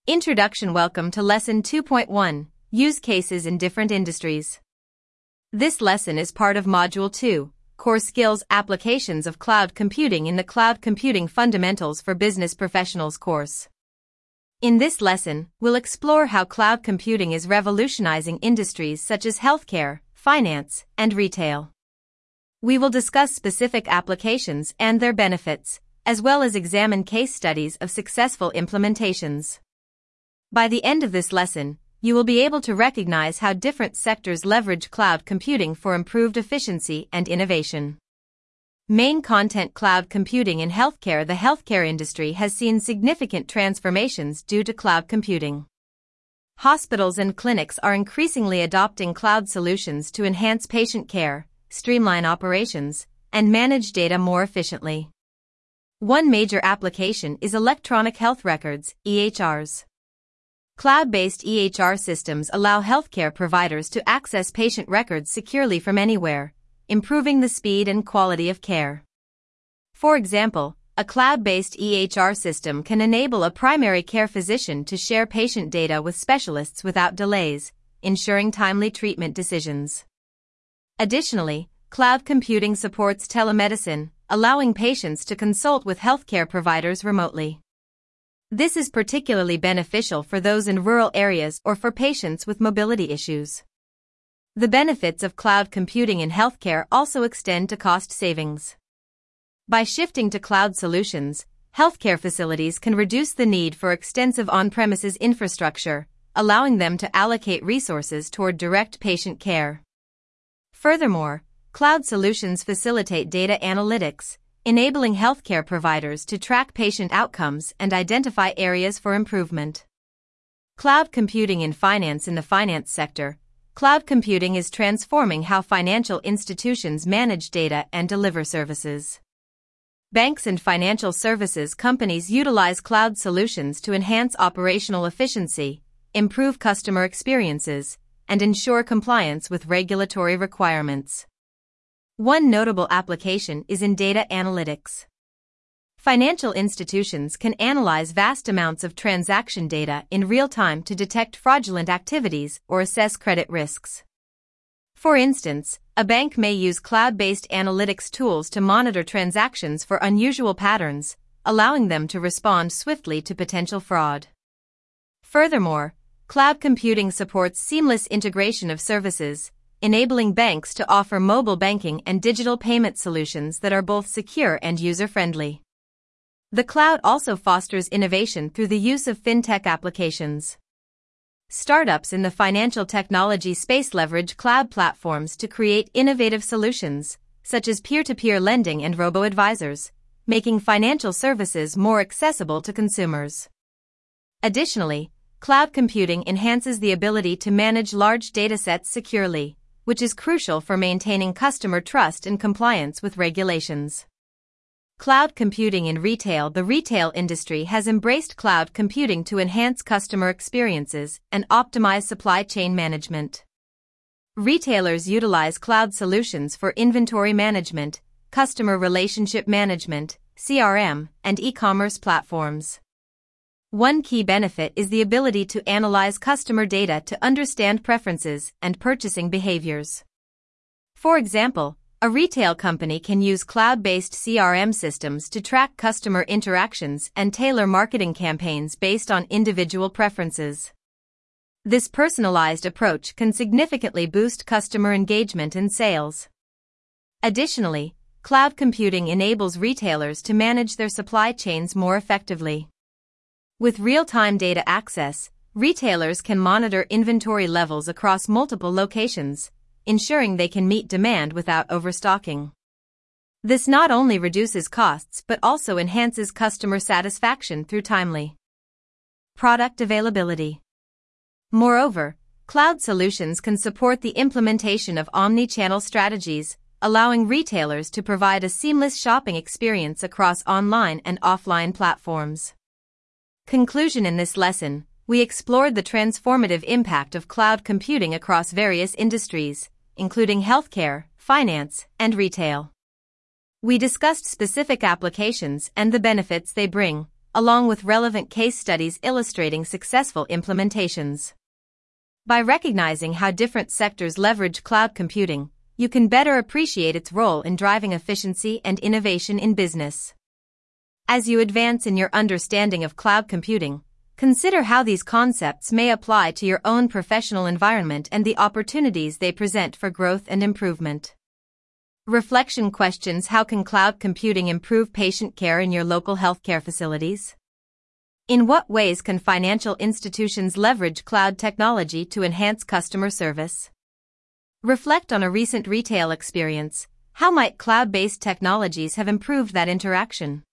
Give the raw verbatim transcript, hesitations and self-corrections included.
Introduction. Welcome to Lesson two point one, Use Cases in Different Industries. This lesson is part of Module two, Core Skills Applications of Cloud Computing in the Cloud Computing Fundamentals for Business Professionals course. In this lesson, we'll explore how cloud computing is revolutionizing industries such as healthcare, finance, and retail. We will discuss specific applications and their benefits, as well as examine case studies of successful implementations. By the end of this lesson, you will be able to recognize how different sectors leverage cloud computing for improved efficiency and innovation. Main content: cloud computing in healthcare. The healthcare industry has seen significant transformations due to cloud computing. Hospitals and clinics are increasingly adopting cloud solutions to enhance patient care, streamline operations, and manage data more efficiently. One major application is electronic health records, E H Rs. Cloud-based E H R systems allow healthcare providers to access patient records securely from anywhere, improving the speed and quality of care. For example, a cloud-based E H R system can enable a primary care physician to share patient data with specialists without delays, ensuring timely treatment decisions. Additionally, cloud computing supports telemedicine, allowing patients to consult with healthcare providers remotely. This is particularly beneficial for those in rural areas or for patients with mobility issues. The benefits of cloud computing in healthcare also extend to cost savings. By shifting to cloud solutions, healthcare facilities can reduce the need for extensive on-premises infrastructure, allowing them to allocate resources toward direct patient care. Furthermore, cloud solutions facilitate data analytics, enabling healthcare providers to track patient outcomes and identify areas for improvement. Cloud computing in finance. In the finance sector, cloud computing is transforming how financial institutions manage data and deliver services. Banks and financial services companies utilize cloud solutions to enhance operational efficiency, improve customer experiences, and ensure compliance with regulatory requirements. One notable application is in data analytics. Financial institutions can analyze vast amounts of transaction data in real time to detect fraudulent activities or assess credit risks. For instance, a bank may use cloud-based analytics tools to monitor transactions for unusual patterns, allowing them to respond swiftly to potential fraud. Furthermore, cloud computing supports seamless integration of services, enabling banks to offer mobile banking and digital payment solutions that are both secure and user-friendly. The cloud also fosters innovation through the use of fintech applications. Startups in the financial technology space leverage cloud platforms to create innovative solutions, such as peer-to-peer lending and robo-advisors, making financial services more accessible to consumers. Additionally, cloud computing enhances the ability to manage large datasets securely, which is crucial for maintaining customer trust and compliance with regulations. Cloud computing in retail. The retail industry has embraced cloud computing to enhance customer experiences and optimize supply chain management. Retailers utilize cloud solutions for inventory management, customer relationship management, C R M, and e-commerce platforms. One key benefit is the ability to analyze customer data to understand preferences and purchasing behaviors. For example, a retail company can use cloud-based C R M systems to track customer interactions and tailor marketing campaigns based on individual preferences. This personalized approach can significantly boost customer engagement and sales. Additionally, cloud computing enables retailers to manage their supply chains more effectively. With real-time data access, retailers can monitor inventory levels across multiple locations, ensuring they can meet demand without overstocking. This not only reduces costs but also enhances customer satisfaction through timely product availability. Moreover, cloud solutions can support the implementation of omni-channel strategies, allowing retailers to provide a seamless shopping experience across online and offline platforms. Conclusion. In this lesson, we explored the transformative impact of cloud computing across various industries, including healthcare, finance, and retail. We discussed specific applications and the benefits they bring, along with relevant case studies illustrating successful implementations. By recognizing how different sectors leverage cloud computing, you can better appreciate its role in driving efficiency and innovation in business. As you advance in your understanding of cloud computing, consider how these concepts may apply to your own professional environment and the opportunities they present for growth and improvement. Reflection questions: how can cloud computing improve patient care in your local healthcare facilities? In what ways can financial institutions leverage cloud technology to enhance customer service? Reflect on a recent retail experience. How might cloud-based technologies have improved that interaction?